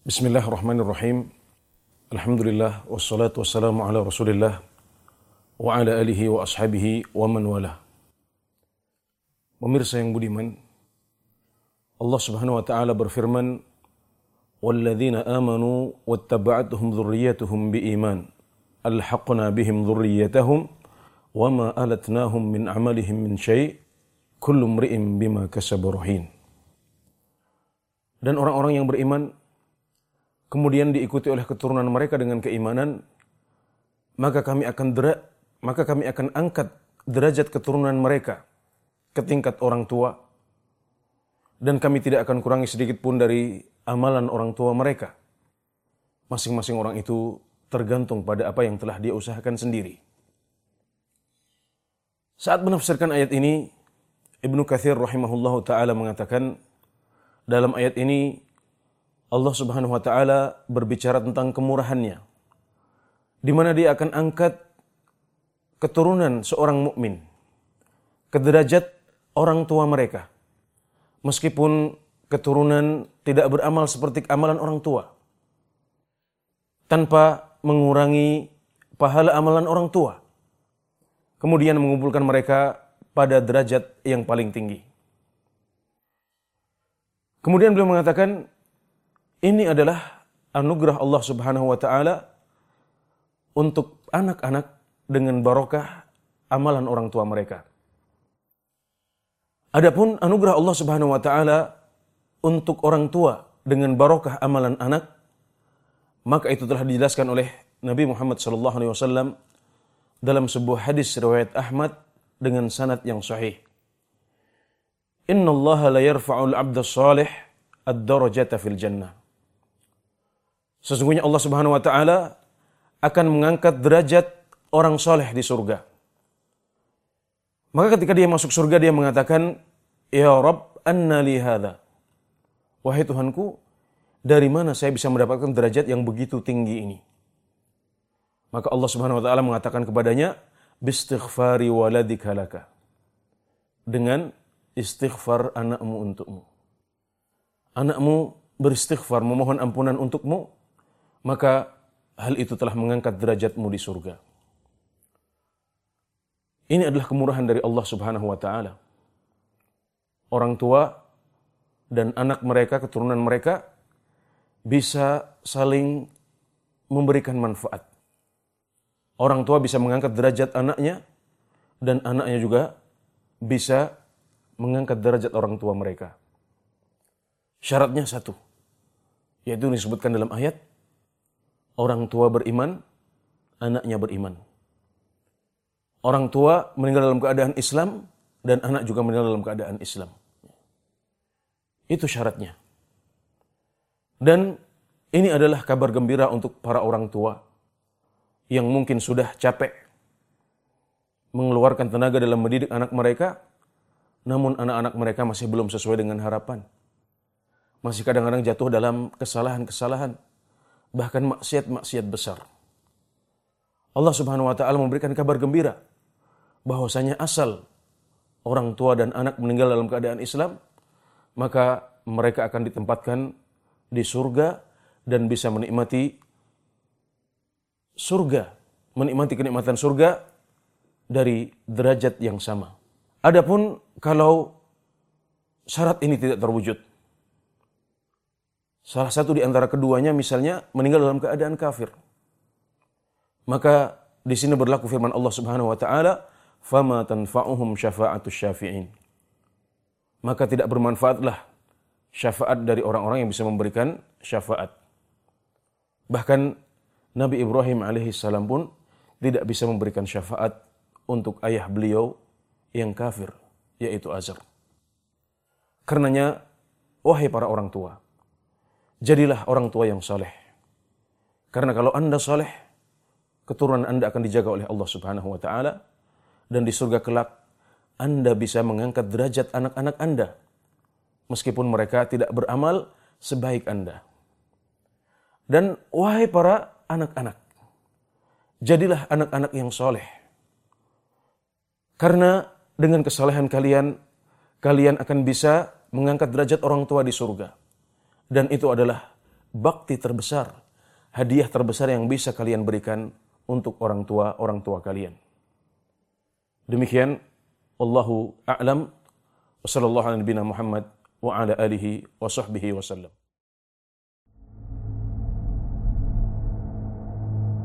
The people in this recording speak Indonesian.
Bismillahirrahmanirrahim. Alhamdulillah wassalatu wassalamu ala Rasulillah wa ala alihi wa ashabihi wa man wala. Pemirsa yang budiman, Allah Subhanahu wa taala berfirman, "Walladzina amanu wattaba'atuhum dzurriyyatuhum biiman, alhaqna bihim dzurriyyatahum wa ma alatnahum min amalihim min syai', kullu imri'in bima kasaba rahin." Dan orang-orang yang beriman kemudian diikuti oleh keturunan mereka dengan keimanan, maka kami akan angkat derajat keturunan mereka ke tingkat orang tua, dan kami tidak akan kurangi sedikit pun dari amalan orang tua mereka. Masing-masing orang itu tergantung pada apa yang telah dia usahakan sendiri. Saat menafsirkan ayat ini, Ibnu Katsir rahimahullahu taala mengatakan, dalam ayat ini Allah Subhanahu wa taala berbicara tentang kemurahannya, di mana dia akan angkat keturunan seorang mukmin ke derajat orang tua mereka, meskipun keturunan tidak beramal seperti amalan orang tua, tanpa mengurangi pahala amalan orang tua, kemudian mengumpulkan mereka pada derajat yang paling tinggi. Kemudian beliau mengatakan, ini adalah anugerah Allah Subhanahu wa taala untuk anak-anak dengan barokah amalan orang tua mereka. Adapun anugerah Allah Subhanahu wa taala untuk orang tua dengan barokah amalan anak, maka itu telah dijelaskan oleh Nabi Muhammad sallallahu alaihi wasallam dalam sebuah hadis riwayat Ahmad dengan sanad yang sahih. Innallaha la yarfa'ul 'abda shalih ad-darajata fil jannah. Sesungguhnya Allah Subhanahu wa taala akan mengangkat derajat orang soleh di surga. Maka ketika dia masuk surga, dia mengatakan, "Ya Rabb, anna li hadza?" Wahai Tuhanku, dari mana saya bisa mendapatkan derajat yang begitu tinggi ini? Maka Allah Subhanahu wa taala mengatakan kepadanya, "Bistighfari waladika laka." Dengan istighfar anakmu untukmu. Anakmu beristighfar, memohon ampunan untukmu, maka hal itu telah mengangkat derajatmu di surga. Ini adalah kemurahan dari Allah Subhanahu wa taala. Orang tua dan anak mereka, keturunan mereka bisa saling memberikan manfaat. Orang tua bisa mengangkat derajat anaknya, dan anaknya juga bisa mengangkat derajat orang tua mereka. Syaratnya satu, yaitu disebutkan dalam ayat, orang tua beriman, anaknya beriman. Orang tua meninggal dalam keadaan Islam, dan anak juga meninggal dalam keadaan Islam. Itu syaratnya. Dan ini adalah kabar gembira untuk para orang tua yang mungkin sudah capek mengeluarkan tenaga dalam mendidik anak mereka, namun anak-anak mereka masih belum sesuai dengan harapan. Masih kadang-kadang jatuh dalam kesalahan-kesalahan, bahkan maksiat-maksiat besar. Allah Subhanahu wa taala memberikan kabar gembira bahwasanya asal orang tua dan anak meninggal dalam keadaan Islam, maka mereka akan ditempatkan di surga dan bisa menikmati surga, menikmati kenikmatan surga dari derajat yang sama. Adapun kalau syarat ini tidak terwujud, salah satu di antara keduanya misalnya meninggal dalam keadaan kafir, maka di sini berlaku firman Allah Subhanahu wa taala, "Fama tanfa'uhum syafa'atus syafi'in." Maka tidak bermanfaatlah syafaat dari orang-orang yang bisa memberikan syafaat. Bahkan Nabi Ibrahim alaihissalam pun tidak bisa memberikan syafaat untuk ayah beliau yang kafir, yaitu Azar. Karenanya, wahai para orang tua, jadilah orang tua yang saleh. Karena kalau Anda saleh, keturunan Anda akan dijaga oleh Allah Subhanahu wa taala, dan di surga kelak Anda bisa mengangkat derajat anak-anak Anda meskipun mereka tidak beramal sebaik Anda. Dan wahai para anak-anak, jadilah anak-anak yang saleh. Karena dengan kesalehan kalian, kalian akan bisa mengangkat derajat orang tua di surga. Dan itu adalah bakti terbesar, hadiah terbesar yang bisa kalian berikan untuk orang tua kalian. Demikian, Allahu a'lam, wa sallallahu ala nabiyina Muhammad wa ala alihi wa sahbihi wasallam.